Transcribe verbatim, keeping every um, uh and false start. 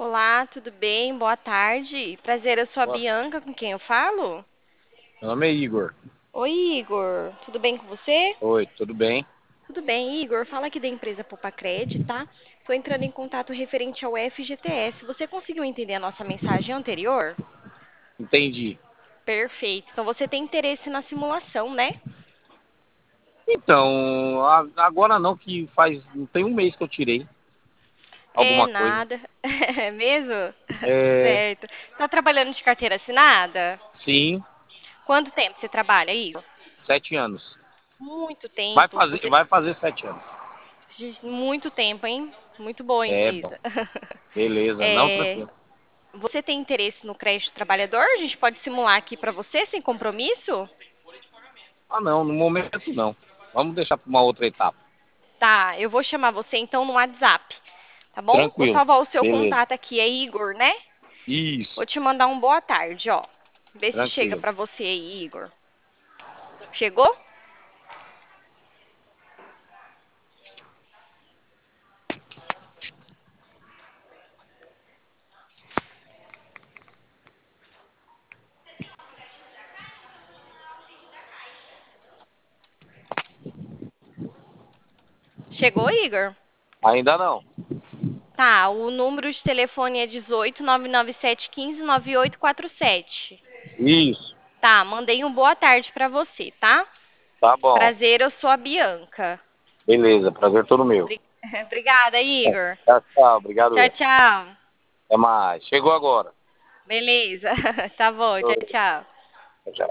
Olá, tudo bem? Boa tarde. Prazer, eu sou a Boa- Bianca, com quem eu falo? Meu nome é Igor. Oi, Igor. Tudo bem com você? Oi, tudo bem? Tudo bem, Igor. Fala aqui da empresa Popacred, tá? Tô entrando em contato referente ao F G T S. Você conseguiu entender a nossa mensagem anterior? Entendi. Perfeito. Então você tem interesse na simulação, né? Então, a- agora não, que faz, não tem um mês que eu tirei É alguma coisa. nada. É mesmo? É, Certo. Tá trabalhando de carteira assinada? sim, Quanto tempo você trabalha, Igor? sete anos. Muito Vai tempo. fazer, Você vai fazer sete anos. Muito tempo, hein? Muito boa a É bom. empresa. Beleza, não, É, tranquilo. você tem interesse no crédito trabalhador? A gente pode simular aqui para você sem compromisso? Ah, não, no momento não. Vamos deixar para uma outra etapa. Tá, eu vou chamar você então no WhatsApp, tá bom? Vou Tranquilo. salvar o seu Beleza. contato aqui, é Igor, né? Vou Isso, te mandar um boa tarde, ó. Vê se chega tranquilo. para você aí, Igor. Chegou? Chegou, Igor? Ainda não. Tá, o número de telefone é dezoito, nove nove sete um cinco, nove oito quatro sete. Isso, Tá, mandei um boa tarde para você, tá? tá bom. Prazer, eu sou a Bianca. Beleza, prazer todo meu. Obri- Obrigada, Igor. Tchau, tchau. Obrigado, Tchau, eu. tchau. Até mais. Chegou agora. Beleza. Tá bom, tchau, Oi, tchau. tchau.